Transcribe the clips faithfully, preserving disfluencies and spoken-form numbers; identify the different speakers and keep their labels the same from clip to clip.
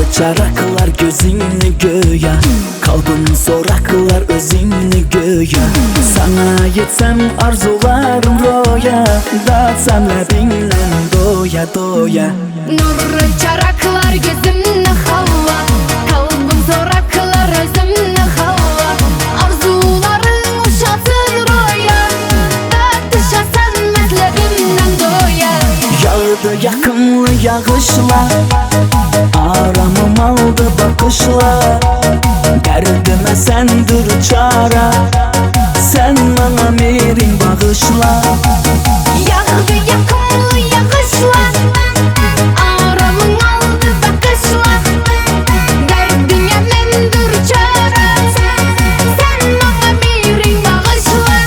Speaker 1: Çaraklar gözünü göğe, kalbim soraklar özünü göğe. Sana yetsem arzularım roya, dağıtsam lebinle doya doya.
Speaker 2: Nurlu çaraklar gözümne hava, kalbim soraklar özümne hava. Arzularım uşasın roya, dağıtışasan metlebimden doya.
Speaker 1: Yağdı yakınlı yağışlar, aramım aldı bakışlar. Derdime sendir çare, sen bana mirin bağışla.
Speaker 2: Yağdı yakınlı yağışlar, aramın aldı bakışlar. Derdine mendir çare, sen bana mirin bağışla.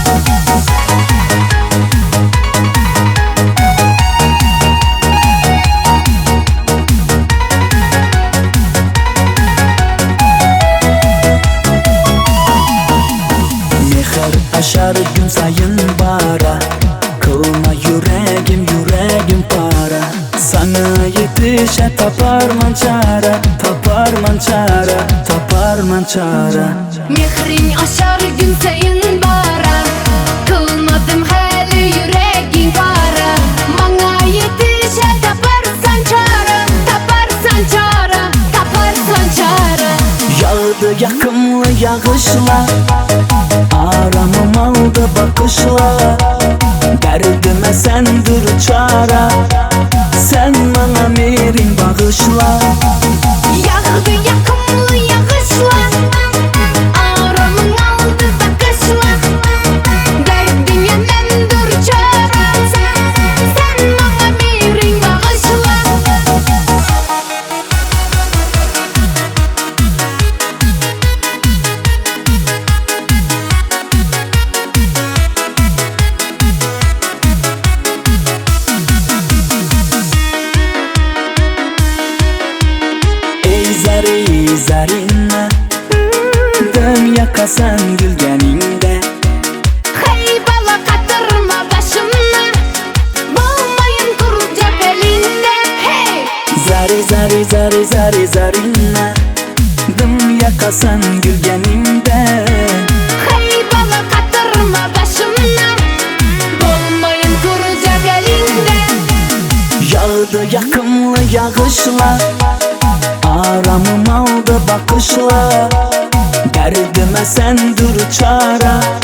Speaker 1: Aşar gün sayın bara, kılma yüreğim yüreğim para. Sana yetişe taparman çare, taparman çare, taparman çare.
Speaker 2: Mehrin aşar gün sayın bara, kılmadım hali yüreğin para. Bana yetişe taparsan çare, taparsan çare, taparsan çare.
Speaker 1: Yağdı yakınlı yağışlar, aramım aldı bakışlar. Derdime sendir çare, sen bana mirin bağışla.
Speaker 2: Yağdı yakınlı yağışlar, aramın aldı bakışlar. Derdine mendir çare, sen bana mirin bağışla.
Speaker 1: Zari zarine, dön yakasan gülgeninde.
Speaker 2: Hey bala katırma başımla, bulmayın kurulacak elinde. Hey!
Speaker 1: Zari zari zari zari zarine, dön yakasan gülgeninde.
Speaker 2: Hey bala katırma başımla, bulmayın kurulacak elinde.
Speaker 1: Yağdı yakınlı yağışlar, aramım aldı bakışlar. Derdime sendir çare,